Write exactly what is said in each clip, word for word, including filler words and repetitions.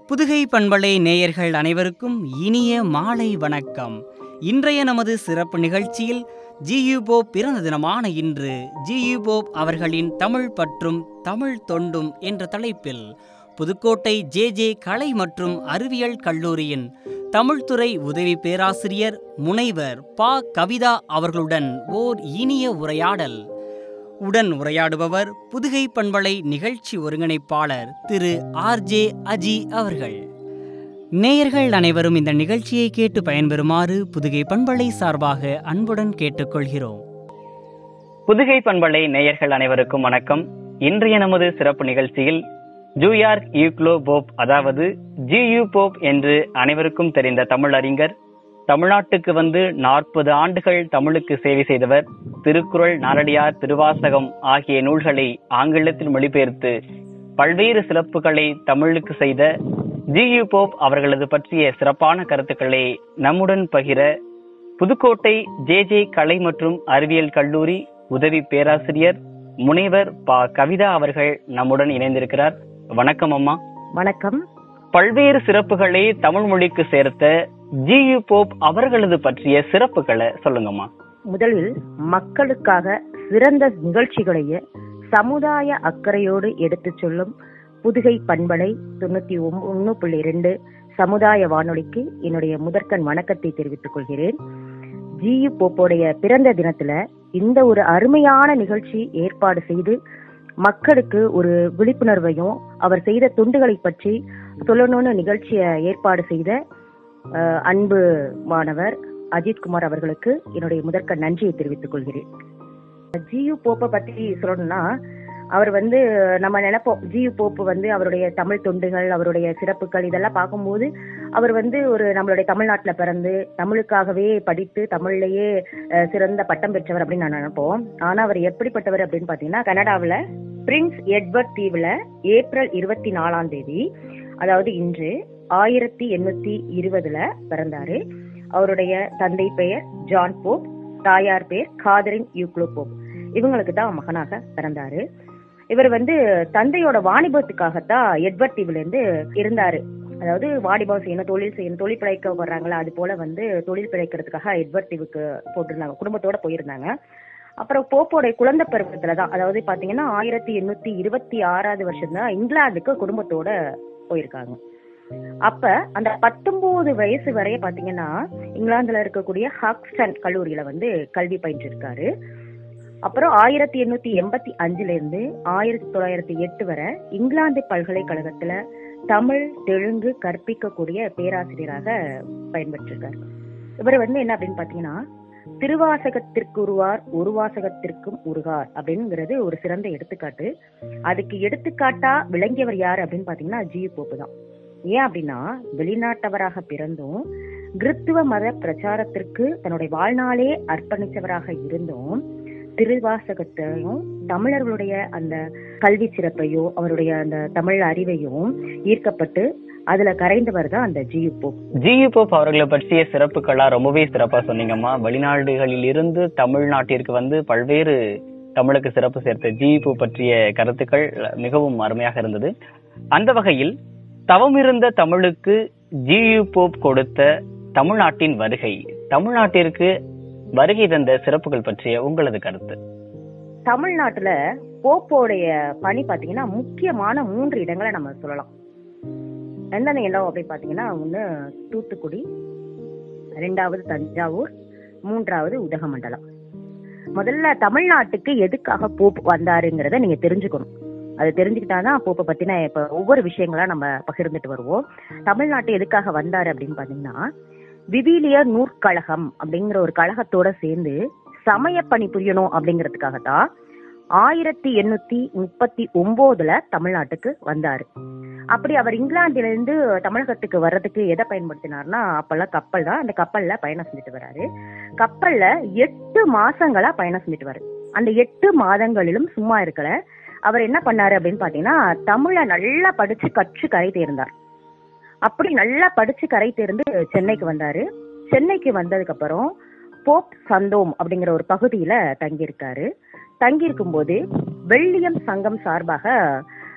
புதுகை பண்பலை நேயர்கள் அனைவருக்கும் இனிய மாலை வணக்கம். இன்றைய நமது சிறப்பு நிகழ்ச்சியில் ஜி.யு. போப் பிறந்த தினமான இன்று ஜி.யு. போப் அவர்களின் தமிழ் பற்றும் தமிழ் தொண்டும் என்ற தலைப்பில் புதுக்கோட்டை ஜே ஜே கலை மற்றும் அறிவியல் கல்லூரியின் தமிழ்துறை உதவி பேராசிரியர் முனைவர் பா. கவிதா அவர்களுடன் ஓர் இனிய உரையாடல். உடன் உரையாடுபவர் புதுகை பண்பலை நிகழ்ச்சி ஒருங்கிணைப்பாளர் திரு ஆர் ஜே அஜி அவர்கள். நேயர்கள் அனைவரும் இந்த நிகழ்ச்சியை கேட்டு பயன்பெறுமாறு புதுகை பண்பலை சார்பாக அன்புடன் கேட்டுக்கொள்கிறோம். புதுகை பண்பலை நேயர்கள் அனைவருக்கும் வணக்கம். இன்றைய நமது சிறப்பு நிகழ்ச்சியில் ஜூயார்க் யூக்லோ போப், அதாவது ஜி.யு. போப் என்று அனைவருக்கும் தெரிந்த தமிழறிஞர், தமிழ்நாட்டுக்கு வந்து நாற்பது ஆண்டுகள் தமிழுக்கு சேவை செய்தவர், திருக்குறள், நாலடியார், திருவாசகம் ஆகிய நூல்களை ஆங்கிலத்தில் மொழிபெயர்த்து பல்வேறு சிறப்புகளை தமிழுக்கு செய்த ஜி.யு. போப் அவர்களது பற்றிய சிறப்பான கருத்துக்களை நம்முடன் பகிர புதுக்கோட்டை ஜே ஜே கலை மற்றும் அறிவியல் கல்லூரி உதவி பேராசிரியர் முனைவர் பா. கவிதா அவர்கள் நம்முடன் இணைந்திருக்கிறார். வணக்கம் அம்மா. வணக்கம். பல்வேறு சிறப்புகளை தமிழ் மொழிக்கு சேர்த்த ஜி.யு. போப் அவர்களது பற்றிய சிறப்புகளை சொல்லுங்கம்மா. முதலில் மக்களுக்காக சிறந்த நிகழ்ச்சிகளையே சமுதாய அக்கறையோடு எடுத்து சொல்லும் புதுகை பண்பலை தொண்ணூத்தி ஒன்னு புள்ளி இரண்டு சமுதாய வானொலிக்கு என்னுடைய முதற்கண் வணக்கத்தை தெரிவித்துக் கொள்கிறேன். ஜி.யு. போப்போடைய பிறந்த தினத்துல இந்த ஒரு அருமையான நிகழ்ச்சி ஏற்பாடு செய்து மக்களுக்கு ஒரு விழிப்புணர்வையும் அவர் செய்த தொண்டுகளை பற்றி சொல்லணும்னு நிகழ்ச்சியை ஏற்பாடு செய்த அன்பு மாணவர் அஜித்குமார் அவர்களுக்கு என்னுடைய முதற்க நன்றியை தெரிவித்துக் கொள்கிறேன். ஜி.யு. போப்பை பத்தி சொல்லணும்னா, அவர் வந்து நம்ம நினைப்போம் ஜி.யு. போப்பு வந்து அவருடைய தமிழ் தொண்டுகள், அவருடைய சிறப்புகள் இதெல்லாம் பார்க்கும்போது அவர் வந்து ஒரு நம்மளுடைய தமிழ்நாட்டுல பிறந்து தமிழுக்காகவே படித்து தமிழ்லயே சிறந்த பட்டம் பெற்றவர் அப்படின்னு நான் நினைப்போம். ஆனா அவர் எப்படிப்பட்டவர் அப்படின்னு பாத்தீங்கன்னா, கனடாவில பிரின்ஸ் எட்வர்ட் தீவுல ஏப்ரல் இருபத்தி நாலாம் தேதி, அதாவது இன்று ஆயிரத்தி எண்ணூத்தி இருபதுல பிறந்தாரு. அவருடைய தந்தை பெயர் ஜான் போப், தாயார் பெயர் காதரின் யூக்லோ போப். இவங்களுக்கு தான் மகனாக பிறந்தாரு. இவர் வந்து தந்தையோட வாணிபத்துக்காகத்தான் எட்வர்ட் தீவுல இருந்து இருந்தாரு. அதாவது வாணிபம் செய்யணும், தொழில் செய்யணும், தொழில் பிழைக்க வர்றாங்களா, அது போல வந்து தொழில் பிழைக்கிறதுக்காக எட்வர்ட் தீவுக்கு போட்டிருந்தாங்க, குடும்பத்தோட போயிருந்தாங்க. அப்புறம் போப்போடைய குழந்தை பருவத்துலதான், அதாவது பாத்தீங்கன்னா ஆயிரத்தி எண்ணூத்தி இருபத்தி ஆறாவது வருஷம் தான் இங்கிலாந்துக்கு குடும்பத்தோட போயிருக்காங்க. அப்ப அந்த பத்தொன்பது வயசு வரைய பாத்தீங்கன்னா இங்கிலாந்துல இருக்கக்கூடிய ஹாக்ஸ்டன் கல்லூரியில வந்து கல்வி பயின்று இருக்காரு. அப்புறம் ஆயிரத்தி எண்ணூத்தி எண்பத்தி அஞ்சுல இருந்து ஆயிரத்தி தொள்ளாயிரத்தி எட்டு வரை இங்கிலாந்து பல்கலைக்கழகத்துல தமிழ், தெலுங்கு கற்பிக்கக்கூடிய பேராசிரியராக பயன்பெற்றிருக்காரு. இவர் வந்து என்ன அப்படின்னு பாத்தீங்கன்னா, திருவாசகத்திற்கு உருவார், ஒரு வாசகத்திற்கும் உருகார் அப்படிங்கிறது ஒரு சிறந்த எடுத்துக்காட்டு. அதுக்கு எடுத்துக்காட்டா விளங்கியவர் யாரு அப்படின்னு பாத்தீங்கன்னா ஜி.யு. போப்பு தான். ஏன் அப்படின்னா, வெளிநாட்டவராக பிறந்தும் கிறிஸ்துவ மத பிரச்சாரத்திற்கு தன்னுடைய வாழ்நாளே அர்ப்பணித்தவராக இருந்தும் திருவாசகத்தையும் தமிழர்களுடைய அந்த கல்வி சிறப்பையும் அவருடைய அந்த தமிழ் அறிவையும் ஈர்க்கப்பட்டு அதுல கரைந்தவர் தான் அந்த ஜி.யு. போப். ஜி.யு. போப் அவர்களை பற்றிய சிறப்புகளா ரொம்பவே சிறப்பா சொன்னீங்கம்மா. வெளிநாடுகளில் இருந்து தமிழ்நாட்டிற்கு வந்து பல்வேறு தமிழுக்கு சிறப்பு சேர்த்த ஜி.யு. போப் பற்றிய கருத்துக்கள் மிகவும் அருமையாக இருந்தது. அந்த வகையில் தவமிருந்த தமிழுக்கு ஜி.யு. போப் கொடுத்த தமிழ்நாட்டின் வருகை, தமிழ்நாட்டிற்கு வருகை தந்த சிறப்புகள் பற்றிய உங்களது கருத்து. தமிழ்நாட்டுல போப்போடைய பணி பாத்தீங்கன்னா முக்கியமான மூன்று இடங்களை நம்ம சொல்லலாம். எந்தெந்த இடம் அப்படின்னு பாத்தீங்கன்னா, ஒண்ணு தூத்துக்குடி, ரெண்டாவது தஞ்சாவூர், மூன்றாவது உதகமண்டலம். முதல்ல தமிழ்நாட்டுக்கு எதுக்காக போப் வந்தாருங்கிறத நீங்க தெரிஞ்சுக்கணும். அது தெரிஞ்சுக்கிட்டாதான் போப்பை பத்தின இப்ப ஒவ்வொரு விஷயங்களா நம்ம பகிர்ந்துட்டு வருவோம். தமிழ்நாட்டு எதுக்காக வந்தாரு அப்படின்னு பாத்தீங்கன்னா, விவிலிய நூற்கழகம் அப்படிங்கிற ஒரு கழகத்தோட சேர்ந்து சமய பணி புரியணும் அப்படிங்கிறதுக்காகத்தான் ஆயிரத்தி எண்ணூத்தி முப்பத்தி ஒன்பதுல தமிழ்நாட்டுக்கு வந்தாரு. அப்படி அவர் இங்கிலாந்துல இருந்து தமிழகத்துக்கு வர்றதுக்கு எதை பயன்படுத்தினார்னா, அப்பெல்லாம் கப்பல் தான். அந்த கப்பல்ல பயணம் செஞ்சுட்டு வர்றாரு. கப்பல்ல எட்டு மாசங்களா பயணம் செஞ்சுட்டு வர்றாரு. அந்த எட்டு மாதங்களிலும் சும்மா இருக்கல. அவர் என்ன பண்ணாரு அப்படின்னு பாத்தீங்கன்னா, தமிழை நல்லா படிச்சு கற்று கரை தேர்ந்தார். அப்படி நல்லா படிச்சு கரை தேர்ந்து சென்னைக்கு வந்தாரு. சென்னைக்கு வந்ததுக்கு அப்புறம் போப் சந்தோம் அப்படிங்கிற ஒரு பகுதியில தங்கியிருக்காரு. தங்கியிருக்கும் போது வெள்ளியம் சங்கம் சார்பாக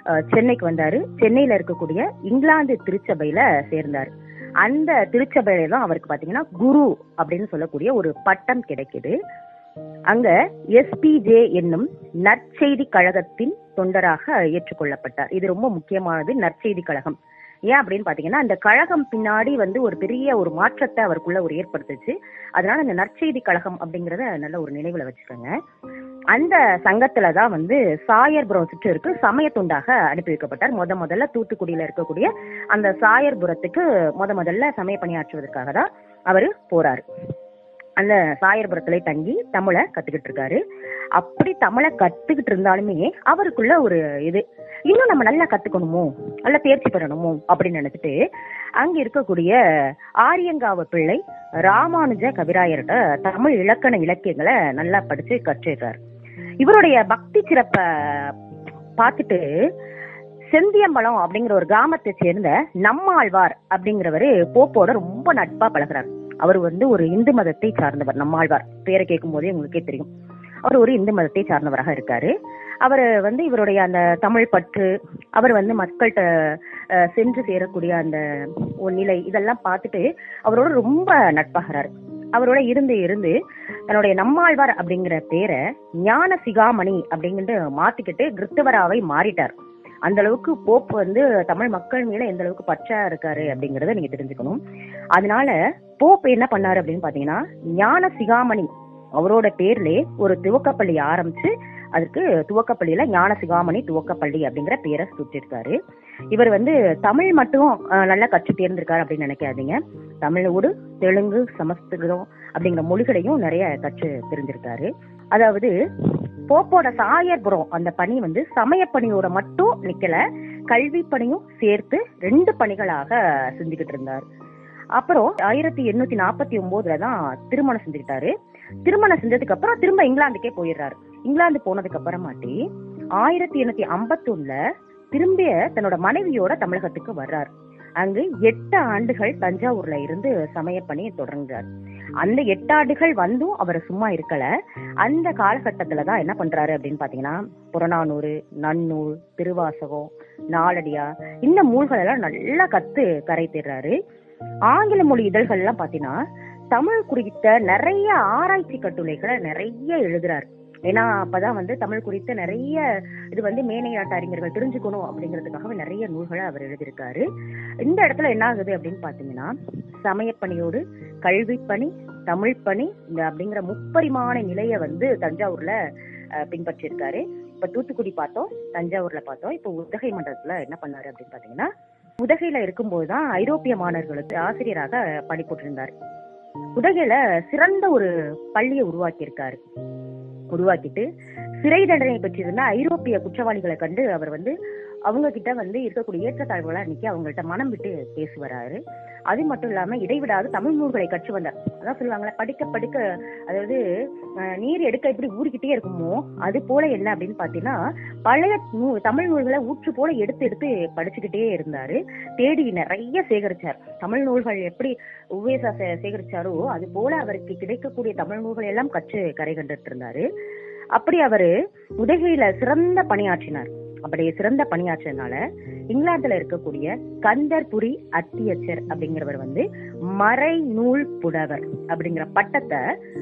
அஹ், சென்னைக்கு வந்தாரு. சென்னையில இருக்கக்கூடிய இங்கிலாந்து திருச்சபையில சேர்ந்தார். அந்த திருச்சபையில தான் அவருக்கு பாத்தீங்கன்னா குரு அப்படின்னு சொல்லக்கூடிய ஒரு பட்டம் கிடைக்குது. அங்க எஸ்பிஜே என்னும் நற்செய்தி கழகத்தின் தொண்டராக ஏற்றுக்கொள்ளப்பட்டார். இது ரொம்ப முக்கியமானது, நற்செய்தி கழகம். ஏன் அப்படின்னு பாத்தீங்கன்னா அந்த கழகம் பின்னாடி வந்து ஒரு பெரிய ஒரு மாற்றத்தை அவருக்குள்ள ஒரு ஏற்படுத்துச்சு. அதனால இந்த நற்செய்தி கழகம் அப்படிங்கறத நல்ல ஒரு நினைவுல வச்சுக்கோங்க. அந்த சங்கத்துலதான் வந்து சாயர்புரம் சிற்றூருக்கு சமய தொண்டாக அனுப்பி வைக்கப்பட்டார். முத முதல்ல தூத்துக்குடியில இருக்கக்கூடிய அந்த சாயர்புரத்துக்கு முத முதல்ல சமய பணியாற்றுவதற்காக தான் அவரு போறாரு. அந்த சாயர்புரத்துல தங்கி தமிழை கத்துக்கிட்டு இருக்காரு. அப்படி தமிழை கத்துக்கிட்டு இருந்தாலுமே அவருக்குள்ள ஒரு இது, இன்னும் நம்ம நல்லா கத்துக்கணுமோ, நல்லா தேர்ச்சி பெறணுமோ அப்படின்னு நினைச்சிட்டு அங்க இருக்கக்கூடிய ஆரியங்காவ பிள்ளை ராமானுஜ கவிராயர்கிட்ட தமிழ் இலக்கண இலக்கியங்களை நல்லா படிச்சு கற்றுறாரு. இவருடைய பக்தி சிறப்ப பார்த்துட்டு செந்தியம்பலம் அப்படிங்கிற ஒரு கிராமத்தை சேர்ந்த நம்மாழ்வார் அப்படிங்கிறவரு போப்போட ரொம்ப நட்பா பழகுறாரு. அவர் வந்து ஒரு இந்து மதத்தை சார்ந்தவர். நம்மாழ்வார் பேரை கேட்கும் போதே உங்களுக்கே தெரியும், அவர் ஒரு இந்து மதத்தை சார்ந்தவராக இருக்காரு. அவர் வந்து இவருடைய அந்த தமிழ் பற்று, அவர் வந்து மக்கள்கிட்ட சென்று சேரக்கூடிய அந்த ஒரு நிலை, இதெல்லாம் பார்த்துட்டு அவரோட ரொம்ப நட்பாகிறாரு. அவரோட இருந்து இருந்து தன்னுடைய நம்மாழ்வார் அப்படிங்கிற பேரை ஞான சிகாமணி அப்படிங்கிட்டு மாத்திக்கிட்டு கிறிஸ்தவராவை மாறிட்டார். அந்த அளவுக்கு போப் வந்து தமிழ் மக்கள் மேல எந்த அளவுக்கு பற்றா இருக்காரு அப்படிங்கறத நீங்க தெரிஞ்சுக்கணும். அதனால போப் என்ன பண்ணாரு அப்படின்னு பாத்தீங்கன்னா ஞான சிகாமணி அவரோட பேர்ல ஒரு துவக்கப்பள்ளி ஆரம்பிச்சு அதுக்கு துவக்கப்பள்ளியில ஞான சிகாமணி துவக்கப்பள்ளி அப்படிங்கிற பேரை சுட்டிருக்காரு. இவர் வந்து தமிழ் மட்டும் நல்லா கற்று தேர்ந்திருக்காரு அப்படின்னு நினைக்காதீங்க. தமிழோடு தெலுங்கு, சமஸ்கிருதம் அப்படிங்கிற மொழிகளையும் நிறைய கற்று தெரிஞ்சிருக்காரு. அதாவது போப்போட சாயர்புரம் அந்த பணி வந்து சமய பணியோட மட்டும் நிக்கல, கல்வி பணியும் சேர்த்து ரெண்டு பணிகளாக செஞ்சுக்கிட்டு இருந்தார். அப்புறம் ஆயிரத்தி எண்ணூத்தி நாற்பத்தி ஒன்பதுல தான் திருமணம் செஞ்சுக்கிட்டாரு. திருமணம் செஞ்சதுக்கு அப்புறம் திரும்ப இங்கிலாந்துக்கே போயிடுறாரு. இங்கிலாந்து போனதுக்கு அப்புறமாட்டி ஆயிரத்தி எண்ணூத்தி ஐம்பத்தி ஒண்ணுல திரும்பிய தன்னோட மனைவியோட தமிழகத்துக்கு வர்றாரு. அங்கு எட்டு ஆண்டுகள் தஞ்சாவூர்ல இருந்து சமய பணியை தொடர்ந்தார். அந்த எட்டு ஆண்டுகள் வந்தும் அவர் சும்மா இருக்கல. அந்த காலகட்டத்துலதான் என்ன பண்றாரு அப்படின்னு பாத்தீங்கன்னா புறநானூறு, நன்னூல், திருவாசகம், நாலடியா இந்த நூல்கள் எல்லாம் நல்லா கத்து கரை தேர்றாரு. ஆங்கில மொழி இதழ்கள் எல்லாம் பாத்தீங்கன்னா தமிழ் குறித்த நிறைய ஆராய்ச்சி கட்டுரைகளை நிறைய எழுதுறாரு. ஏன்னா அப்பதான் வந்து தமிழ் குறித்த நிறைய இது வந்து மேலை நாட்டு அறிஞர்கள் தெரிஞ்சுக்கணும் அப்படிங்கிறதுக்காக நிறைய நூல்களை அவர் எழுதியிருக்காரு. இந்த இடத்துல என்ன ஆகுது அப்படின்னு பாத்தீங்கன்னா சமயப்பணியோடு கல்வி பணி, தமிழ் பணி இந்த அப்படிங்கிற முப்பரிமாண நிலைய வந்து தஞ்சாவூர்ல பின்பற்றி இருக்காரு. இப்ப தூத்துக்குடி பார்த்தோம், தஞ்சாவூர்ல பார்த்தோம். இப்ப உதகை மண்டலத்துல என்ன பண்ணாரு அப்படின்னு பாத்தீங்கன்னா உதகையில இருக்கும்போதுதான் ஐரோப்பிய மாணவர்களுக்கு ஆசிரியராக பணிபுரிந்தார். உதகையில சிறந்த ஒரு பள்ளியை உருவாக்கி இருக்காரு. உருவாக்கிட்டு சிறை தண்டனை பெற்றிருந்த ஐரோப்பிய குற்றவாளிகளை கண்டு அவர் வந்து அவங்க கிட்ட வந்து இருக்கக்கூடிய ஏற்றத்தாழ்வுகளை அன்னைக்கு அவங்கள்ட்ட மனம் விட்டு பேசுவாரு. அது மட்டும் இல்லாம இடைவிடாது தமிழ் நூல்களை கற்று வந்தார். அதான் சொல்லுவாங்களே, படிக்க படிக்க அதாவது நீர் எடுக்க எப்படி ஊறிக்கிட்டே இருக்குமோ அது போல என்ன அப்படின்னு பாத்தீங்கன்னா பழைய நூ தமிழ் நூல்களை ஊற்று போல எடுத்து எடுத்து படிச்சுக்கிட்டே இருந்தாரு. தேடி நிறைய சேகரிச்சார். தமிழ் நூல்கள் எப்படி உவேசா சேகரிச்சாரோ அது போல அவருக்கு கிடைக்கக்கூடிய தமிழ் நூல்கள் எல்லாம் கற்று கரை கண்டுட்டு இருந்தாரு. அப்படி அவரு உதகையில சிறந்த பணியாற்றினார். அப்படி சிறந்த பணியாற்றினால இங்கிலாந்துல இருக்கக்கூடிய கந்தர்புரி அத்தியட்சர் அப்படிங்கிறவர் வந்து மறை நூல் புலவர் அப்படிங்கிற பட்டத்தை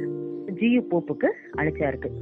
ஜியு போப்புக்கு அளிச்சாருக்கு.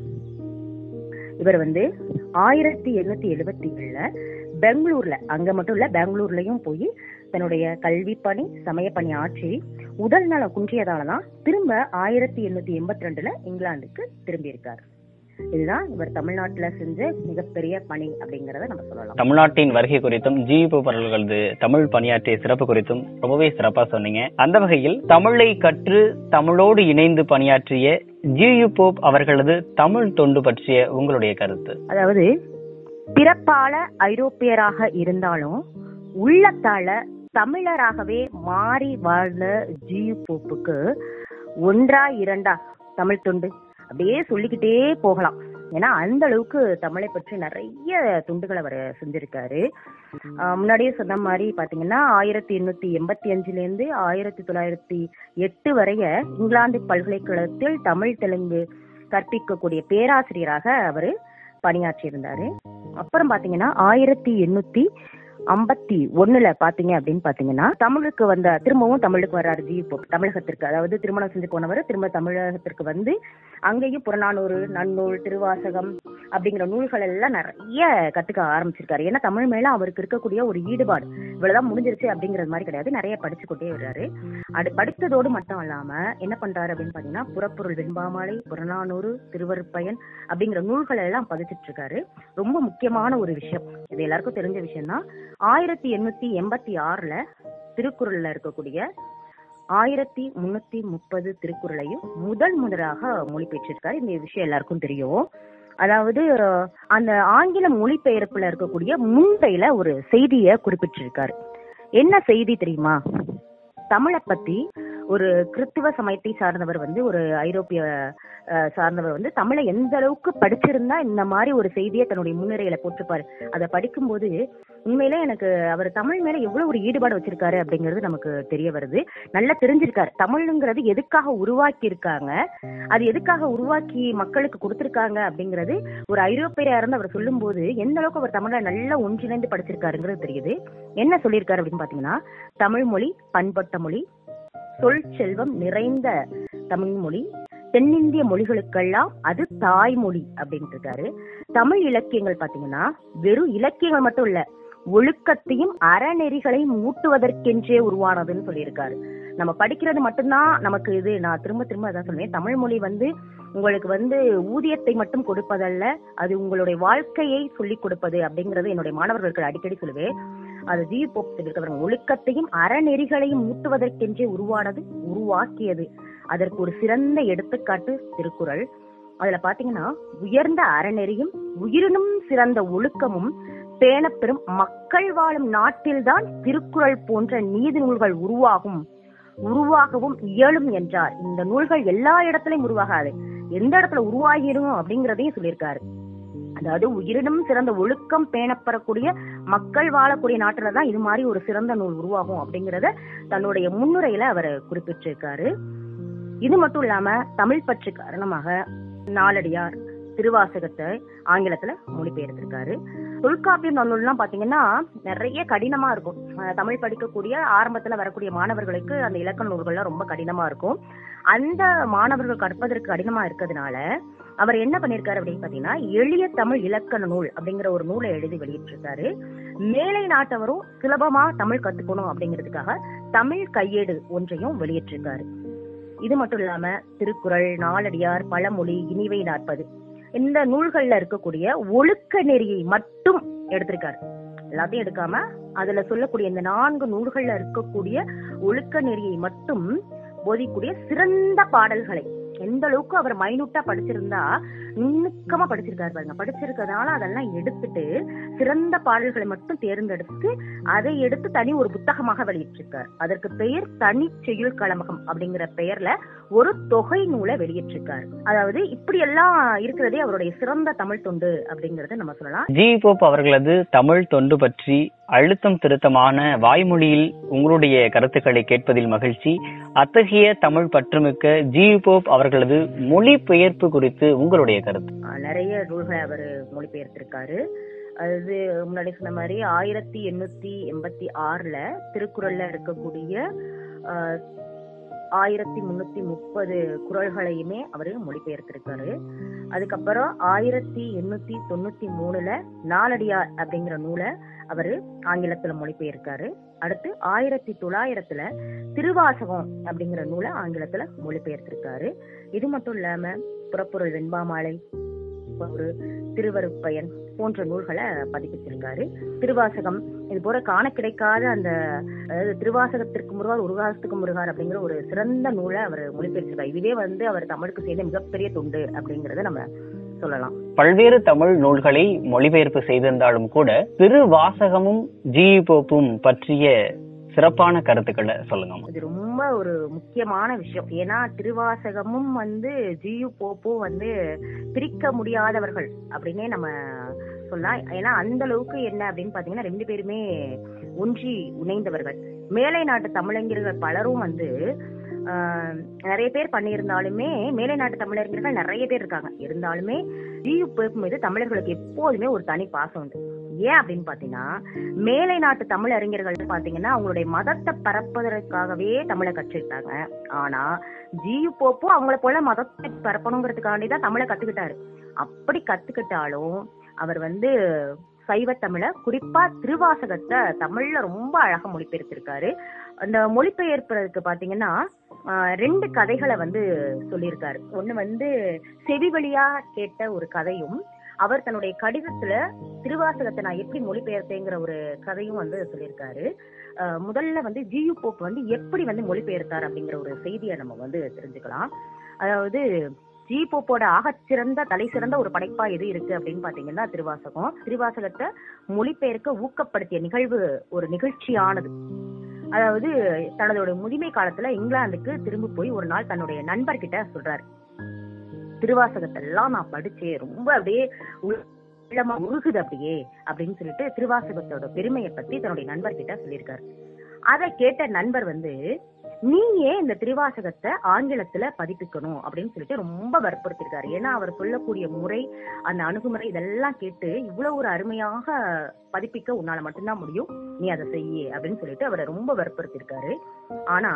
இவர் வந்து ஆயிரத்தி எண்ணூத்தி எழுபத்தி ஏழுல பெங்களூர்ல, அங்க மட்டும் இல்ல பெங்களூர்லயும் போய் தன்னுடைய கல்வி பணி, சமய பணி ஆற்றி உடல் நலம் குன்றியதாலதான் திரும்ப ஆயிரத்தி எண்ணூத்தி எண்பத்தி ரெண்டுல இங்கிலாந்துக்கு திரும்பி இருக்காரு. இதுதான் இவர் தமிழ்நாட்டுல செஞ்ச மிகப்பெரிய பணி அப்படிங்கறத நம்ம சொல்லலாம். தமிழ்நாட்டின் வருகை குறித்தும் ஜி போப் அவர்களது தமிழ் பணியாற்றிய சிறப்பு குறித்தும் ரொம்பவே சிறப்பா சொன்னீங்க. அந்த வகையில் தமிழை கற்று தமிழோடு இணைந்து பணியாற்றிய ஜி போப் அவர்களது தமிழ் தொண்டு பற்றிய உங்களுடைய கருத்து. அதாவது பிறப்பால ஐரோப்பியராக இருந்தாலும் உள்ளத்தால தமிழராகவே மாறி வாழ்ந்த ஜி போப்புக்கு ஒன்றா இரண்டா தமிழ் தொண்டு அப்படியே சொல்லிக்கிட்டே போகலாம். ஏன்னா அந்த அளவுக்கு தமிழை பற்றி நிறைய துண்டுகள் அவர் செஞ்சிருக்காரு. முன்னாடியே சொன்ன மாதிரி பாத்தீங்கன்னா ஆயிரத்தி எண்ணூத்தி எண்பத்தி அஞ்சுல இருந்து ஆயிரத்தி தொள்ளாயிரத்தி எட்டு வரைய இங்கிலாந்து பல்கலைக்கழகத்தில் தமிழ் தெலுங்கு கற்பிக்கக்கூடிய பேராசிரியராக அவரு பணியாற்றி இருந்தாரு. அப்புறம் பாத்தீங்கன்னா ஆயிரத்தி எண்ணூத்தி ஐம்பத்தி ஒண்ணுல பாத்தீங்க அப்படின்னு பாத்தீங்கன்னா தமிழுக்கு வந்த திரும்பவும் தமிழுக்கு வர்றாரு ஜி போப் தமிழகத்திற்கு. அதாவது திருமணம் செஞ்சு போனவர் திரும்ப தமிழகத்திற்கு வந்து அங்கேயும் புறநானூறு, நன்னூல், திருவாசகம் அப்படிங்கிற நூல்கள் எல்லாம் நிறைய கத்துக்க ஆரம்பிச்சிருக்காரு. ஏன்னா தமிழ் மேல அவருக்கு இருக்கக்கூடிய ஒரு ஈடுபாடு இவ்வளவுதான் முடிஞ்சிருச்சு அப்படிங்கறது மாதிரி கிடையாது, நிறைய படிச்சு கொண்டே வர்றாரு. அது படித்ததோடு மட்டும் இல்லாம என்ன பண்றாரு அப்படின்னு பாத்தீங்கன்னா புறப்பொருள் வெண்பாமாலை, புறநானூறு, திருவருட்பயன் அப்படிங்கிற நூல்களை எல்லாம் பதிச்சிட்டு இருக்காரு. ரொம்ப முக்கியமான ஒரு விஷயம், இது எல்லாருக்கும் தெரிஞ்ச விஷயம் தான். ஆயிரத்தி எண்ணூத்தி எண்பத்தி ஆறுல திருக்குறள்ல இருக்கக்கூடிய ஆயிரத்தி முன்னூத்தி முப்பது திருக்குறளையும் முதல் முதலாக மொழிபெயர்த்திருக்காரு. இந்த விஷயம் எல்லாருக்கும் தெரியும். அதாவது அந்த ஆங்கில மொழிபெயர்ப்புல இருக்கக்கூடிய முன்னையில ஒரு செய்தியை குறிப்பிட்டிருக்காரு. என்ன செய்தி தெரியுமா? தமிழை பத்தி ஒரு கிறிஸ்துவ சமயத்தை சார்ந்தவர் வந்து ஒரு ஐரோப்பிய சார்ந்தவர் வந்து தமிழை எந்த அளவுக்கு படிச்சிருந்தா இந்த மாதிரி ஒரு செய்தியை தன்னுடைய முன்னுரையில போட்டிருப்பாரு. அதை படிக்கும்போது உண்மையிலே எனக்கு அவர் தமிழ் மேல எவ்வளவு ஒரு ஈடுபாடு வச்சிருக்காரு அப்படிங்கிறது நமக்கு தெரிய வருது. நல்லா தெரிஞ்சிருக்காரு தமிழ்ங்கிறது எதுக்காக உருவாக்கி இருக்காங்க, அது எதுக்காக உருவாக்கி மக்களுக்கு கொடுத்திருக்காங்க அப்படிங்கிறது ஒரு ஐரோப்பியரா இருந்து அவர் சொல்லும் போது எந்த அளவுக்கு அவர் தமிழை நல்லா ஒன்றிணைந்து படிச்சிருக்காருங்கிறது தெரியுது. என்ன சொல்லியிருக்காரு அப்படின்னு பாத்தீங்கன்னா, தமிழ் மொழி பண்பட்ட மொழி, சொல் செல்வம் நிறைந்த தமிழ் மொழி, தென்னிந்திய மொழிகளுக்கெல்லாம் அது தாய்மொழி அப்படின்ட்டு இருக்காரு. தமிழ் இலக்கியங்கள் பாத்தீங்கன்னா வெறும் இலக்கியங்கள் மட்டும் இல்ல, ஒழுக்கத்தையும் அறநெறிகளையும் மூட்டுவதற்கென்றே உருவானதுன்னு சொல்லியிருக்காரு. நம்ம படிக்கிறது மட்டும்தான் நமக்கு இது. நான் திரும்ப திரும்ப அதான் சொல்லுவேன், தமிழ் மொழி வந்து உங்களுக்கு வந்து ஊதியத்தை மட்டும் கொடுப்பதல்ல, அது உங்களுடைய வாழ்க்கையை சொல்லிக் கொடுப்பது அப்படிங்கறது என்னுடைய மாணவர்களுக்கு அடிக்கடி சொல்லுவேன். அது ஜி போப் சொல்லியிருக்காங்க, ஒழுக்கத்தையும் அறநெறிகளையும் மூட்டுவதற்கென்றே உருவானது, உருவாக்கியது. அதற்கு ஒரு சிறந்த எடுத்துக்காட்டு திருக்குறள். அதுல பாத்தீங்கன்னா உயர்ந்த அறநெறியும் உயிரினும் சிறந்த ஒழுக்கமும் பேணப்பெறும் மக்கள் வாழும் நாட்டில்தான் திருக்குறள் போன்ற நீதி நூல்கள் உருவாகும் உருவாகவும் இயலும் என்றார். இந்த நூல்கள் எல்லா இடத்துலயும் உருவாகாது, எந்த இடத்துல உருவாகிடும் அப்படிங்கறதையும் சொல்லியிருக்காரு. அதாவது உயிரினும் சிறந்த ஒழுக்கம் பேணப்பெறக்கூடிய மக்கள் வாழக்கூடிய நாட்டுலதான் இது மாதிரி ஒரு சிறந்த நூல் உருவாகும் அப்படிங்கறத தன்னுடைய முன்னுரையில அவர் குறிப்பிட்டிருக்காரு. இது மட்டும் இல்லாம தமிழ் பற்று காரணமாக நாலடியார், திருவாசகத்தை ஆங்கிலத்துல மொழிபெயர்த்திருக்காரு. தொல்காப்பியம் நன்னூல்லாம் பாத்தீங்கன்னா நிறைய கடினமா இருக்கும். தமிழ் படிக்கக்கூடிய ஆரம்பத்துல வரக்கூடிய மாணவர்களுக்கு அந்த இலக்கண நூல்கள்லாம் ரொம்ப கடினமா இருக்கும். அந்த மாணவர்கள் கற்பதற்கு கடினமா இருக்கிறதுனால அவர் என்ன பண்ணிருக்காரு அப்படின்னு பாத்தீங்கன்னா, எளிய தமிழ் இலக்கண நூல் அப்படிங்கிற ஒரு நூலை எழுதி வெளியிட்டிருக்காரு. மேலை நாட்டவரும் சுலபமா தமிழ் கத்துக்கணும் அப்படிங்கிறதுக்காக தமிழ் கையேடு ஒன்றையும் வெளியிட்டிருக்காரு. இது மட்டும் இல்லாம திருக்குறள், நாலடியார், பழமொழி, இனிவை நாற்பது இந்த நூல்கள்ல இருக்கக்கூடிய ஒழுக்க நெறியை மட்டும் எடுத்திருக்காரு. எல்லாத்தையும் எடுக்காம அதுல சொல்லக்கூடிய இந்த நான்கு நூல்கள்ல இருக்கக்கூடிய ஒழுக்க நெறியை மட்டும் போதிக்கூடிய சிறந்த பாடல்களை எந்த அளவுக்கு அவர் மைனூட்டா படிச்சிருந்தா நுணுக்கமா படிச்சிருக்காரு பாருங்க. படிச்சிருக்கிறதுனால அதெல்லாம் எடுத்துட்டு சிறந்த பாடல்களை மட்டும் தேர்ந்தெடுத்து அதை எடுத்து தனி ஒரு புத்தகமாக வெளியிட்டிருக்காரு. அதற்கு பெயர் தனி செய்யுள் களமகம் அப்படிங்கிற பெயர்ல ஒரு தொகை நூலை வெளியிட்டிருக்காரு. அதாவது இப்படி எல்லாம் இருக்கிறதே அவருடைய சிறந்த தமிழ் தொண்டு அப்படிங்கறத நம்ம சொல்லலாம். ஜி போப் அவர்களது தமிழ் தொண்டு பற்றி அழுத்தம் திருத்தமான வாய்மொழியில் உங்களுடைய கருத்துக்களை கேட்பதில் மகிழ்ச்சி. அத்தகைய தமிழ் பற்றுமிக்க ஜி போப் அவர்களது மொழிபெயர்ப்பு குறித்து உங்களுடைய கருத்து? நிறைய நூல்களை அவர் மொழிபெயர்த்திருக்காரு. அது முன்னாடி சொன்ன மாதிரி ஆயிரத்தி எண்ணூத்தி எண்பத்தி ஆறுல திருக்குறள்ல இருக்கக்கூடிய ஆயிரத்தி முன்னூத்தி முப்பது குறள்களையுமே அவரு மொழிபெயர்த்திருக்காரு. அதுக்கப்புறம் ஆயிரத்தி எண்ணூத்தி தொண்ணூத்தி மூணுல நாலடியார் அப்படிங்கிற நூலை அவரு ஆங்கிலத்துல மொழிபெயர்க்காரு. அடுத்து ஆயிரத்தி தொள்ளாயிரத்துல திருவாசகம் அப்படிங்கிற நூலை ஆங்கிலத்துல மொழிபெயர்த்திருக்காரு. இது மட்டும் இல்லாம புறப்பொருள் வெண்பாமாலை, ஒரு திருவருட்பயன் போன்ற நூல்களை பதிப்பிச்சிருக்காரு. திருவாசகம் இது போல காண கிடைக்காத அந்த அதாவது திருவாசகத்திற்கு முருகார் உருகாசத்துக்கு முருகார் அப்படிங்கிற ஒரு சிறந்த நூலை அவர் மொழிபெயர்த்திருக்காரு. இதுவே வந்து அவர் தமிழுக்கு செய்த மிகப்பெரிய தொண்டு அப்படிங்கறத நம்ம சொல்லலாம். பல்வேறு தமிழ் நூல்களை மொழிபெயர்ப்பு செய்திருந்தாலும் கூட திருவாசகமும் ஜி போப்பும் பற்றிய சிறப்பான கருத்துக்களை சொல்லுங்க. இது ரொம்ப ஒரு முக்கியமான விஷயம். ஏன்னா திருவாசகமும் வந்து ஜியு போப்பும் வந்து பிரிக்க முடியாதவர்கள் அப்படின்னே நம்ம சொல்லலாம். ஏன்னா அந்த அளவுக்கு என்ன அப்படின்னு பாத்தீங்கன்னா ரெண்டு பேருமே ஒன்றி இணைந்தவர்கள். மேலை நாட்டு தமிழறிஞர்கள் பலரும் வந்து ஆஹ் நிறைய பேர் பண்ணியிருந்தாலுமே மேலை நாட்டு தமிழறிஞர்கள் நிறைய பேர் இருக்காங்க. இருந்தாலுமே ஜியு போப் மீது தமிழர்களுக்கு எப்போதுமே ஒரு தனி பாசம் உண்டு. ஏன் அப்படின்னு பாத்தீங்கன்னா, மேலை நாட்டு தமிழ் அறிஞர்கள் பாத்தீங்கன்னா அவங்களுடைய மதத்தை பரப்புவதற்காகவே தமிழை கற்றுக்கிட்டாங்க. ஆனா ஜியு போப்பும் அவங்கள போல மதத்தை பரப்பணுங்கிறதுக்காண்டிதான் தமிழை கத்துக்கிட்டாரு. அப்படி கத்துக்கிட்டாலும் அவர் வந்து சைவ தமிழ, குறிப்பா திருவாசகத்தை தமிழ்ல ரொம்ப அழகா மொழிபெயர்த்திருக்காரு. அந்த மொழிபெயர்ப்பதற்கு பாத்தீங்கன்னா ஆஹ் ரெண்டு கதைகளை வந்து சொல்லியிருக்காரு. ஒண்ணு வந்து செவி வழியா கேட்ட ஒரு கதையும், அவர் தன்னுடைய கடிதத்துல திருவாசகத்தை நான் எப்படி மொழிபெயர்த்தேங்கிற ஒரு கதையும் வந்து சொல்லியிருக்காரு. அஹ் முதல்ல வந்து ஜியு போப் வந்து எப்படி வந்து மொழிபெயர்த்தார் அப்படிங்கிற ஒரு செய்தியை நம்ம வந்து தெரிஞ்சுக்கலாம். அதாவது ஜி போப்போட ஆகச்சிறந்த தலை சிறந்த ஒரு படைப்பா எது இருக்கு அப்படின்னு பாத்தீங்கன்னா திருவாசகம். திருவாசகத்தை மொழிபெயர்க்க ஊக்கப்படுத்திய நிகழ்வு ஒரு நிகழ்ச்சியானது. அதாவது தனதோட முதுமை காலத்துல இங்கிலாந்துக்கு திரும்பி போய் ஒரு நாள் தன்னுடைய நண்பர்கிட்ட சொல்றாரு, திருவாசகத்தை எல்லாம் நான் படிச்சேன், ரொம்ப அப்படியே உள்ளமா உருகுது அப்படியே அப்படின்னு சொல்லிட்டு திருவாசகத்தோட பெருமையை பத்தி தன்னுடைய நண்பர்கிட்ட சொல்லியிருக்காரு. அதை கேட்ட நண்பர் வந்து, நீ ஏன் இந்த திருவாசகத்தை ஆங்கிலத்துல பதிப்பிக்கணும் அப்படின்னு சொல்லிட்டு ரொம்ப வற்புறுத்திருக்காரு. ஏன்னா அவர் சொல்லக்கூடிய முறை, அந்த அணுகுமுறை இதெல்லாம் கேட்டு இவ்வளவு ஒரு அருமையாக பதிப்பிக்க உன்னால மட்டும்தான் முடியும், நீ அதை செய்ய அப்படின்னு சொல்லிட்டு அவரை ரொம்ப வற்புறுத்திருக்காரு. ஆனா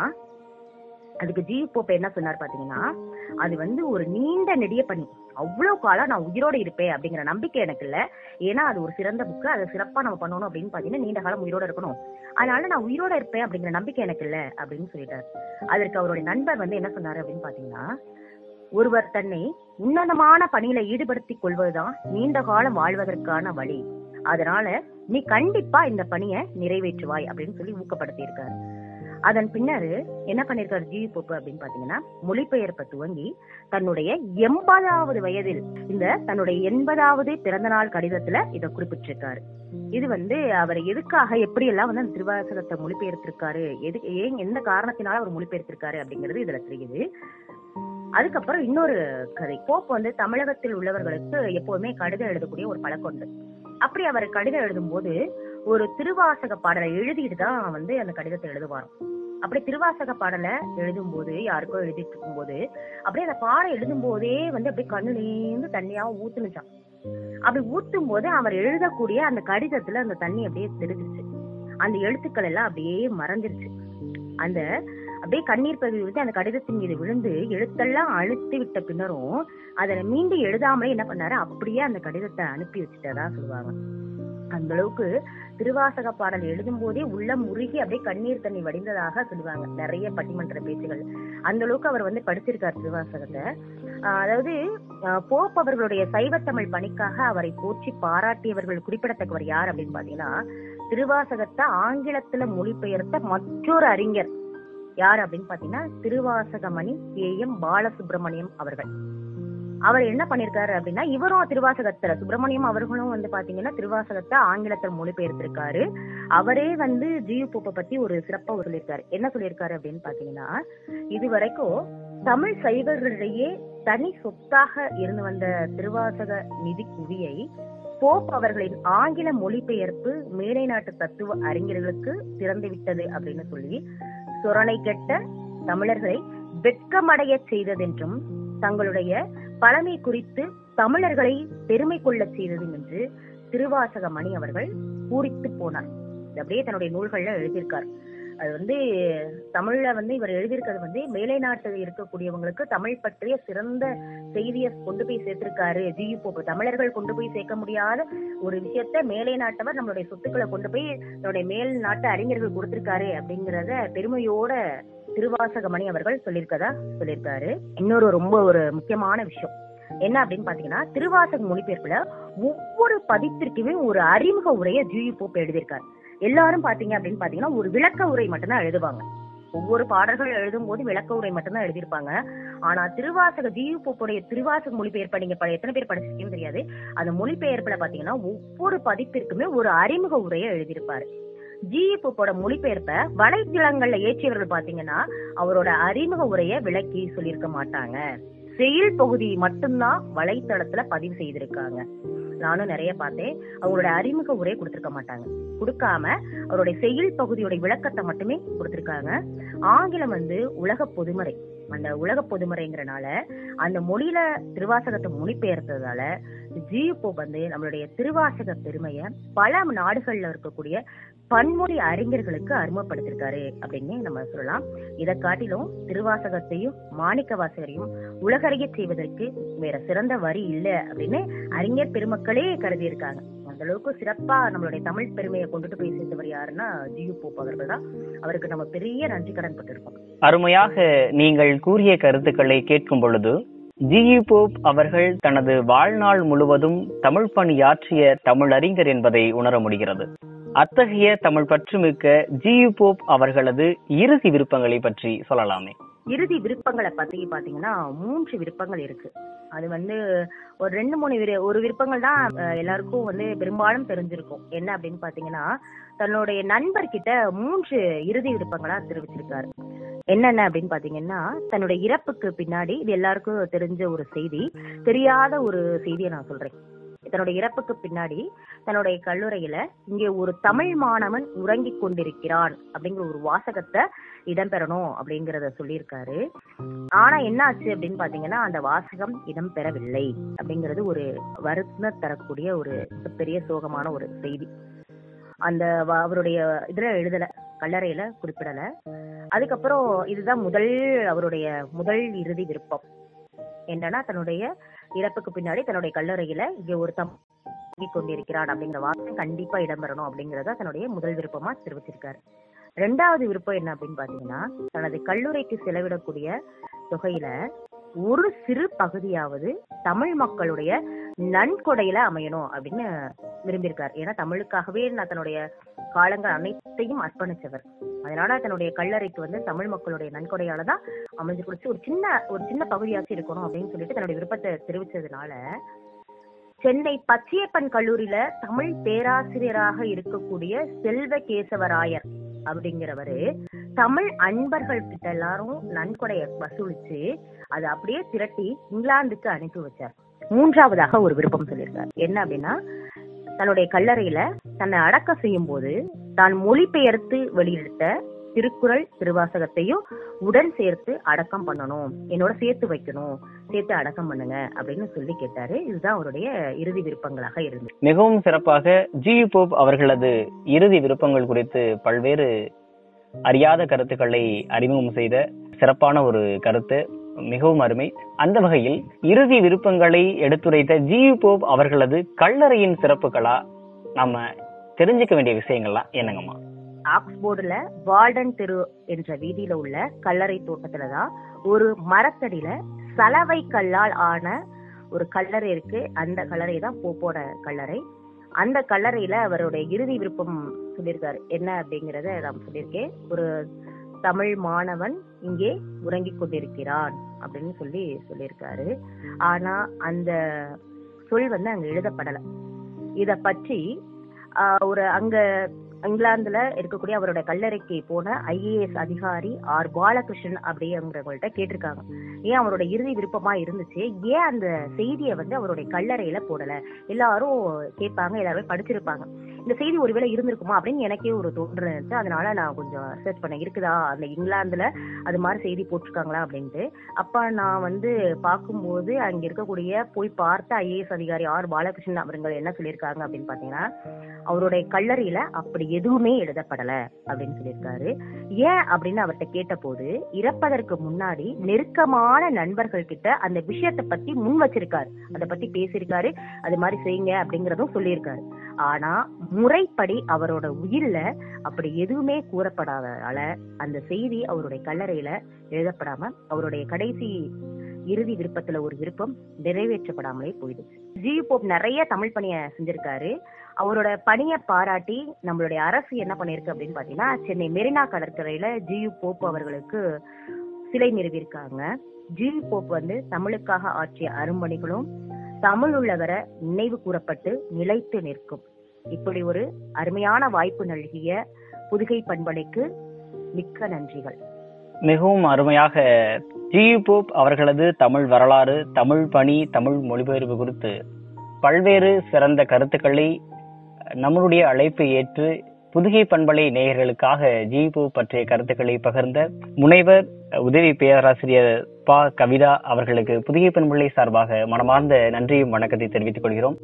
அதுக்கு ஜி போப் என்ன சொன்னார் பாத்தீங்கன்னா, அது வந்து ஒரு நீண்ட நெடிய பணி, அவ்வளவு காலம் நான் உயிரோட இருப்பேன் அப்படிங்கிற நம்பிக்கை எனக்கு இல்ல. ஏன்னா அது ஒரு சிறந்த புக்கு, அதை சிறப்பா நம்ம பண்ணணும் அப்படின்னு பாத்தீங்கன்னா நீண்ட காலம் உயிரோட இருக்கணும், அதனால நான் உயிரோட இருப்பேன் அப்படிங்கிற நம்பிக்கை எனக்கு இல்ல அப்படின்னு சொல்லிட்டாரு. அதற்கு அவருடைய நண்பர் வந்து என்ன சொன்னாரு அப்படின்னு பாத்தீங்கன்னா, ஒருவர் தன்னை உன்னதமான பணியில ஈடுபடுத்திக் கொள்வதுதான் நீண்ட காலம் வாழ்வதற்கான வழி, அதனால நீ கண்டிப்பா இந்த பணியை நிறைவேற்றுவாய் அப்படின்னு சொல்லி ஊக்கப்படுத்தி இருக்காரு. அதன் பின்னர் என்ன பண்ணிருக்காரு ஜி போப் அப்படின்னு பாத்தீங்கன்னா, மொழிபெயர்ப்பை துவங்கி தன்னுடைய எண்பதாவது வயதில் இந்த தன்னுடைய எண்பதாவது பிறந்த நாள் கடிதத்துல இதை குறிப்பிட்டிருக்காரு. இது வந்து அவர் எதுக்காக எப்படி எல்லாம் வந்து அந்த திருவாசகத்தை மொழிபெயர்த்திருக்காரு, எது ஏன் எந்த காரணத்தினால அவர் மொழிபெயர்த்திருக்காரு அப்படிங்கிறது இதுல தெரியுது. அதுக்கப்புறம் இன்னொரு கதை, போப் வந்து தமிழகத்தில் உள்ளவர்களுக்கு எப்போதுமே கடிதம் எழுதக்கூடிய ஒரு பழக்கம் உண்டு. அப்படி அவர் கடிதம் எழுதும் போது ஒரு திருவாசக பாடலை எழுதிட்டு தான் வந்து அந்த கடிதத்தை எழுதுவாராம். அப்படி திருவாசக பாடலை எழுதும் போது, யாருக்கோ எழுதிட்டு இருக்கும் போது அப்படியே அந்த பாடம் எழுதும் போதே வந்து அப்படியே கண்ணுலேருந்து தண்ணியா ஊத்துனுச்சான். அப்படி ஊத்தும் போது அவர் எழுதக்கூடிய அந்த கடிதத்துல அந்த தண்ணி அப்படியே தெரிஞ்சிருச்சு, அந்த எழுத்துக்கள் எல்லாம் அப்படியே மறைஞ்சிருச்சு. அந்த அப்படியே கண்ணீர் பகுதி வந்து அந்த கடிதத்தின் மீது விழுந்து எழுத்தெல்லாம் அழுத்தி விட்ட பின்னரும் அதை மீண்டும் எழுதாமலே என்ன பண்ணாரு, அப்படியே அந்த கடிதத்தை அனுப்பி வச்சுட்டதா சொல்லுவாங்க. அந்த அளவுக்கு திருவாசக பாடல் எழுதும் போதே உள்ளம் உருகி அப்படியே கண்ணீர் தண்ணி வடிந்ததாக சொல்லுவாங்க நிறைய பட்டிமன்ற பேச்சுகள். அந்த அளவுக்கு அவர் வந்து படிச்சிருக்காரு திருவாசகத்தை. அதாவது போப் அவர்களுடைய சைவத்தமிழ் பணிக்காக அவரை போற்றி பாராட்டியவர்கள் குறிப்பிடத்தக்கவர் யார் அப்படின்னு பாத்தீங்கன்னா, திருவாசகத்தை ஆங்கிலத்துல மொழிபெயர்த்த மற்றொரு அறிஞர் யார் அப்படின்னு பாத்தீங்கன்னா திருவாசகமணி கே எம் பாலசுப்ரமணியம் அவர்கள். அவர் என்ன பண்ணிருக்காரு அப்படின்னா, இவரும் திருவாசகத்துல சுப்பிரமணியம் அவர்களும் வந்து பாத்தீங்கன்னா திருவாசகத்தை ஆங்கிலத்துல மொழிபெயர்த்திருக்காரு. அவரே வந்து ஜியு போப்பை பத்தி ஒரு சிறப்பா சொல்லியிருக்காரு. என்ன சொல்லியிருக்காரு அப்படின்னு பாத்தீங்கன்னா, இதுவரைக்கும் தமிழ் சைவர்களிடையே தனி சொத்தாக இருந்து வந்த திருவாசக நிதி குவியை போப் அவர்களின் ஆங்கில மொழிபெயர்ப்பு மேலை நாட்டு தத்துவ அறிஞர்களுக்கு திறந்து விட்டது அப்படின்னு சொல்லி சொரணை கெட்ட தமிழர்களை வெட்கமடைய செய்ததென்றும் தங்களுடைய பழமை குறித்து தமிழர்களை பெருமை கொள்ள செய்தது என்று திருவாசக மணி அவர்கள் பூரித்து போனார். அப்படியே தன்னுடைய நூல்கள்ல எழுதியிருக்கார். அது வந்து தமிழ்ல வந்து இவர் எழுதியிருக்கிறது வந்து மேலை நாட்டில் இருக்கக்கூடியவங்களுக்கு தமிழ் பற்றிய சிறந்த செய்தியை கொண்டு போய் சேர்த்திருக்காரு ஜியு போப். தமிழர்கள் கொண்டு போய் சேர்க்க முடியாத ஒரு விஷயத்த மேலை நாட்டவர் நம்மளுடைய சொத்துக்களை கொண்டு போய் நம்மளுடைய மேல் நாட்டு அறிஞர்கள் கொடுத்திருக்காரு அப்படிங்கறத பெருமையோட திருவாசகமணி அவர்கள் சொல்லியிருக்கதா சொல்லியிருக்காரு. இன்னொரு ரொம்ப ஒரு முக்கியமான விஷயம் என்ன அப்படின்னு பாத்தீங்கன்னா, திருவாசக மொழிபெயர்ப்புல ஒவ்வொரு பதிப்பிற்குமே ஒரு அறிமுக உரையை ஜியு போப் எழுதியிருக்காரு. எல்லாரும் பாத்தீங்க அப்படின்னு பாத்தீங்கன்னா ஒரு விளக்க உரை மட்டும்தான் எழுதுவாங்க. ஒவ்வொரு பாடல்கள் எழுதும் போது விளக்க உரை மட்டும்தான் எழுதியிருப்பாங்க. ஆனா திருவாசக ஜியு போப்புடைய திருவாசக மொழிபெயர்ப்பை நீங்க எத்தனை பேர் படிச்சிருக்கீங்கன்னு தெரியாது. அந்த மொழிபெயர்ப்புல பாத்தீங்கன்னா ஒவ்வொரு பதிப்பிற்குமே ஒரு அறிமுக உரையை எழுதியிருப்பாரு. ஜியு போப்போட மொழிபெயர்ப்ப வலைத்தளங்கள்ல ஏற்றியவர்கள் பாத்தீங்கன்னா அவரோட அறிமுக உரையை விளக்கி சொல்லியிருக்க மாட்டாங்க. செயல் பகுதி மட்டும்தான் வலைத்தளத்துல பதிவு செய்திருக்காங்க. நானும் நிறைய பார்த்தேன். அவங்களோட அறிமுக உரை கொடுத்திருக்க மாட்டாங்க. கொடுக்காம அவருடைய செயல் பகுதியோட விளக்கத்தை மட்டுமே கொடுத்திருக்காங்க. ஆங்கிலம் வந்து உலக பொதுமறை. அந்த உலக பொதுமறைங்கிறனால அந்த மொழியில திருவாசகத்தை மொழிபெயர்த்ததால ஜியு போப் வந்து நம்மளுடைய திருவாசக பெருமைய பல நாடுகள்ல இருக்கக்கூடிய பன்மொழி அறிஞர்களுக்கு அறிமுகப்படுத்திருக்காரு அப்படின்னு நம்ம சொல்லலாம். இதை காட்டிலும் திருவாசகத்தையும் மாணிக்க வாசகரையும் உலகறிய செய்வதற்கு வேற சிறந்த வரி இல்லை அப்படின்னு அறிஞர் பெருமக்களே கருதி இருக்காங்க. அந்த அளவுக்கு சிறப்பா நம்மளுடைய தமிழ் பெருமையை கொண்டுட்டு போய் சேர்த்தவர் யாருன்னா ஜியு போப் அவர்கள் தான். அவருக்கு நம்ம பெரிய நன்றி கடன் பட்டிருக்கோம். அருமையாக நீங்கள் கூறிய கருத்துக்களை கேட்கும் பொழுது ஜியு போப் அவர்கள் தனது வாழ்நாள் முழுவதும் தமிழ் பணியாற்றிய தமிழறிஞர் என்பதை உணர முடிகிறது. அத்தகைய தமிழ் பற்றுமிக்க ஜியு போப் அவர்களது இறுதி விருப்பங்களை பற்றி சொல்லலாமே. இறுதி விருப்பங்களை பத்தி பாத்தீங்கன்னா மூன்று விருப்பங்கள் இருக்கு. அது வந்து ஒரு ரெண்டு மூணு விரு ஒரு விருப்பங்கள் தான் எல்லாருக்கும் வந்து பெரும்பாலும் தெரிஞ்சிருக்கும். என்ன அப்படின்னு பாத்தீங்கன்னா, தன்னுடைய நண்பர்கிட்ட மூன்று இறுதி விருப்பங்களா தெரிவிச்சிருக்காரு. என்னென்ன அப்படின்னு பாத்தீங்கன்னா, தன்னுடைய இறப்புக்கு பின்னாடி, இது எல்லாருக்கும் தெரிஞ்ச ஒரு செய்தி, தெரியாத ஒரு செய்தியை நான் சொல்றேன். தன்னுடைய இறப்புக்கு பின்னாடி தன்னுடைய கல்லூரியில இங்கே ஒரு தமிழ் மாணவன் உறங்கி கொண்டிருக்கிறான் அப்படிங்கிற ஒரு வாசகத்தை இடம்பெறணும் அப்படிங்கறத சொல்லியிருக்காரு. ஆனா என்ன ஆச்சு அப்படின்னு பாத்தீங்கன்னா, அந்த வாசகம் இடம்பெறவில்லை அப்படிங்கிறது ஒரு வருத்தம் தரக்கூடிய ஒரு பெரிய சோகமான ஒரு செய்தி. அந்த அவருடைய இதுல எழுதல, கல்லறையில குறிப்பிடல. அதுக்கப்புறம் இதுதான் முதல் அவருடைய முதல் இறுதி விருப்பம் என்னன்னா, தன்னுடைய இறப்புக்கு பின்னாடி தன்னுடைய கல்லறையில இங்க ஒரு தம்பி கொண்டிருக்கிறான் அப்படிங்கிற வாசகம் கண்டிப்பா இடம்பெறணும் அப்படிங்கறத தன்னுடைய முதல் விருப்பமா தெரிவிச்சிருக்காரு. ரெண்டாவது விருப்பம் என்ன அப்படின்னு பாத்தீங்கன்னா, தனது கல்லூரிக்கு செலவிடக்கூடிய தொகையில ஒரு சிறு பகுதியாவது தமிழ் மக்களுடைய நன்கொடையில அமையணும் அப்படின்னு விரும்பியிருக்காரு. ஏன்னா தமிழுக்காகவே நான் தன்னுடைய காலங்கள் அனைத்தையும் அர்ப்பணிச்சவர். அதனால தன்னுடைய கல்லறைக்கு வந்து தமிழ் மக்களுடைய நன்கொடையாலதான் அமைஞ்சு கொடுத்து ஒரு சின்ன ஒரு சின்ன பகுதியாச்சும் இருக்கணும் அப்படின்னு சொல்லிட்டு தன்னுடைய விருப்பத்தை தெரிவிச்சதுனால சென்னை பச்சையப்பன் கல்லூரியில தமிழ் பேராசிரியராக இருக்கக்கூடிய செல்வ கேசவராயர் அப்படிங்கிறவரு தமிழ் அன்பர்கள் கிட்ட எல்லாரும் நன்கொடைய வசூலிச்சு அதை அப்படியே திரட்டி இங்கிலாந்துக்கு அனுப்பி வச்சார். மூன்றாவதாக ஒரு விருப்பம் சொல்லியிருக்காரு. என்ன அப்படின்னா, தன்னுடைய கல்லறையில தன்னை அடக்கம் செய்யும் போது தான் மொழிபெயர்த்து வெளியிட்ட திருக்குறள் திருவாசகத்தையும் உடன் சேர்த்து அடக்கம் பண்ணணும், என்னோட சேர்த்து வைக்கணும், சேர்த்து அடக்கம் பண்ணுங்க அப்படின்னு சொல்லி கேட்டாரு. இதுதான் அவருடைய இறுதி விருப்பங்களாக இருந்தது. மிகவும் சிறப்பாக ஜியு போப் அவர்களது இறுதி விருப்பங்கள் குறித்து பல்வேறு அறியாத கருத்துக்களை அறிமுகம் செய்த சிறப்பான ஒரு கருத்து, மிகவும் அருமை. அந்த வகையில் இறுதி விருப்பங்களை எடுத்துரைத்த ஜியு போப் அவர்களது கல்லறையின் சிறப்புகளா நம்ம தெரிஞ்சுக்க வேண்டிய விஷயங்கள்லாம் என்னங்கம்மா? ஆக்ஸ்போர்டுல வால்டன் தெரு என்ற வீதியில உள்ள கல்லறை தோட்டத்துலதான் ஒரு மரத்தடியில சலவை கல்லால் ஆன ஒரு கல்லறை இருக்கு. அந்த கல்லறை தான் போப்போட கல்லறை. அந்த கல்லறையில அவருடைய இறுதி விருப்பம் சொல்லியிருக்காரு. என்ன அப்படிங்கறத நான் சொல்லியிருக்கேன். ஒரு தமிழ் மாணவன் இங்கே உறங்கி கொண்டிருக்கிறான் அப்படின்னு சொல்லி சொல்லியிருக்காரு. ஆனா அந்த சொல் வந்து அங்க எழுதப்படல. இத பற்றி ஆஹ் ஒரு அங்க இங்கிலாந்துல இருக்கக்கூடிய அவருடைய கல்லறைக்கு போன ஐஏஎஸ் அதிகாரி ஆர் பாலகிருஷ்ணன் அப்படிங்கிறவங்கள்ட்ட கேட்டிருக்காங்க, ஏன் அவரோட இறுதி விருப்பமா இருந்துச்சு, ஏன் அந்த செய்தியை வந்து அவருடைய கல்லறையில போடல? எல்லாரும் கேட்பாங்க, எல்லாருமே படிச்சிருப்பாங்க. இந்த செய்தி ஒருவேளை இருந்திருக்குமா அப்படின்னு எனக்கே ஒரு தோன்று இருந்துச்சு. அதனால நான் கொஞ்சம் ரிசர்ச் பண்ணேன், இருக்குதா அந்த இங்கிலாந்துல அது மாதிரி செய்தி போட்டிருக்காங்களா அப்படின்ட்டு. அப்ப நான் வந்து பார்க்கும்போது அங்க இருக்கக்கூடிய போய் பார்த்த ஐஏஎஸ் அதிகாரி ஆர் பாலகிருஷ்ணன் அவர்கள் என்ன சொல்லியிருக்காங்க அப்படின்னு பாத்தீங்கன்னா, அவருடைய கல்லறையில அப்படி எதுவுமே எழுதப்படல அப்படின்னு சொல்லியிருக்காரு. ஏன் அப்படின்னு அவர்கிட்ட கேட்ட போது, இறப்பதற்கு முன்னாடி நெருக்கமான நண்பர்கள் கிட்ட அந்த விஷயத்தை பத்தி முன் வச்சிருக்காரு, அதை பத்தி பேசியிருக்காரு, அது மாதிரி செய்யுங்க அப்படிங்கறதும் சொல்லியிருக்காரு. ஆனா முறைப்படி அவரோட உயிர்ல அப்படி எதுவுமே கூறப்படாததால அந்த செய்தி அவருடைய கல்லறையில எழுதப்படாம அவருடைய கடைசி இறுதி விருப்பத்துல ஒரு விருப்பம் நிறைவேற்றப்படாமலே போயிடுச்சு. ஜியு போப் நிறைய தமிழ் பணியை செஞ்சிருக்காரு. அவரோட பணியை பாராட்டி நம்மளுடைய அரசு என்ன பண்ணிருக்கு அப்படின்னு பாத்தீங்கன்னா, சென்னை மெரினா கடற்கரையில ஜியு போப் அவர்களுக்கு சிலை நிறுவியிருக்காங்க. ஜியு போப் வந்து தமிழுக்காக ஆற்றிய அரும்பணிகளும் தமிழ் உள்ளவரை நினைவு கூறப்பட்டு நிலைத்து நிற்கும். இப்படி ஒரு அருமையான வாய்ப்பு நல்கிய புதுகை பண்பலைக்கு மிக்க நன்றிகள். மிகவும் அருமையாக ஜியு போப் அவர்களது தமிழ் வரலாறு, தமிழ் பணி, தமிழ் மொழிபெயர்ப்பு குறித்து பல்வேறு சிறந்த கருத்துக்களை நம்மளுடைய அழைப்பை ஏற்று புதுகை பண்பலை நேயர்களுக்காக ஜியூபோ பற்றிய கருத்துக்களை பகிர்ந்த முனைவர் உதவி பேராசிரியர் பா கவிதா அவர்களுக்கு புதுகை பண்பலை சார்பாக மனமார்ந்த நன்றியும் வணக்கத்தை தெரிவித்துக் கொள்கிறோம்.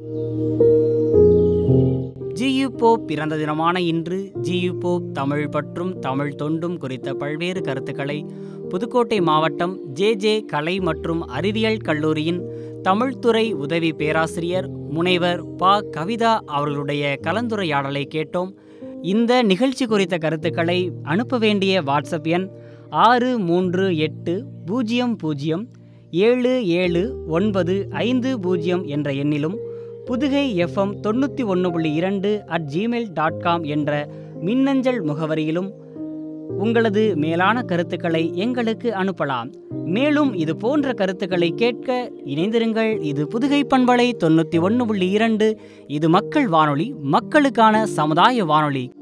ஜியூபோ பிறந்த தினமான இன்று ஜியூபோ தமிழ் பற்றும் தமிழ் தொண்டும் குறித்த பல்வேறு கருத்துக்களை புதுக்கோட்டை மாவட்டம் ஜே ஜே கலை மற்றும் அறிவியல் கல்லூரியின் தமிழ்துறை உதவி பேராசிரியர் முனைவர் பா கவிதா அவர்களுடைய கலந்துரையாடலை கேட்டோம். இந்த நிகழ்ச்சி குறித்த கருத்துக்களை அனுப்ப வேண்டிய வாட்ஸ்அப் எண் ஆறு மூன்று எட்டு பூஜ்ஜியம் பூஜ்ஜியம் ஏழு ஏழு ஒன்பது ஐந்து பூஜ்ஜியம் என்ற எண்ணிலும் புதுகை எஃப்எம் தொண்ணூற்றி ஒன்று புள்ளி இரண்டு அட் ஜிமெயில் டாட் காம் என்ற மின்னஞ்சல் முகவரியிலும் உங்களது மேலான கருத்துக்களை எங்களுக்கு அனுப்பலாம். மேலும் இது போன்ற கருத்துக்களை கேட்க இணைந்திருங்கள். இது புதுகை பண்பலை தொண்ணூற்றி ஒன்று புள்ளி இரண்டு. இது மக்கள் வானொலி, மக்களுக்கான சமுதாய வானொலி.